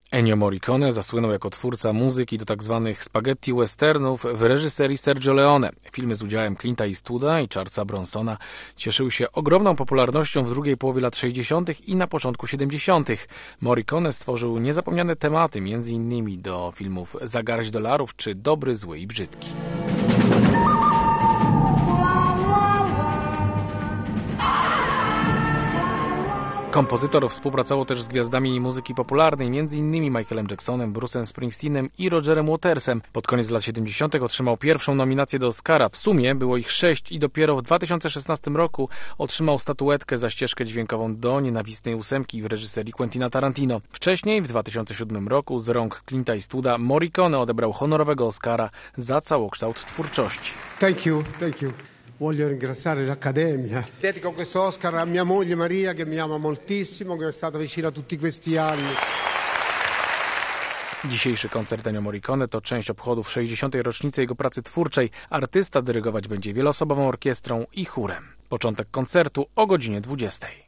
Ennio Morricone zasłynął jako twórca muzyki do tzw. spaghetti westernów w reżyserii Sergio Leone. Filmy z udziałem Clint'a Eastwooda i Charlesa Bronsona cieszyły się ogromną popularnością w drugiej połowie lat 60. i na początku 70. Morricone stworzył niezapomniane tematy, m.in. do filmów Za garść dolarów czy Dobry, zły i brzydki. Kompozytor współpracował też z gwiazdami muzyki popularnej, m.in. Michaelem Jacksonem, Bruce'em Springsteenem i Rogerem Watersem. Pod koniec lat 70. otrzymał pierwszą nominację do Oscara. W sumie było ich 6 i dopiero w 2016 roku otrzymał statuetkę za ścieżkę dźwiękową do Nienawistnej ósemki w reżyserii Quentina Tarantino. Wcześniej, w 2007 roku, z rąk Clint'a Eastwooda Morricone odebrał honorowego Oscara za całokształt twórczości. Thank you. Voglio ringraziare l'Accademia. Dedico questo Oscar a mia moglie Maria, che mi ama moltissimo, che è stata vicina tutti questi anni. Dzisiejszy koncert Ennio Morricone to część obchodów 60. rocznicy jego pracy twórczej. Artysta dyrygować będzie wieloosobową orkiestrą i chórem. Początek koncertu o godzinie 20.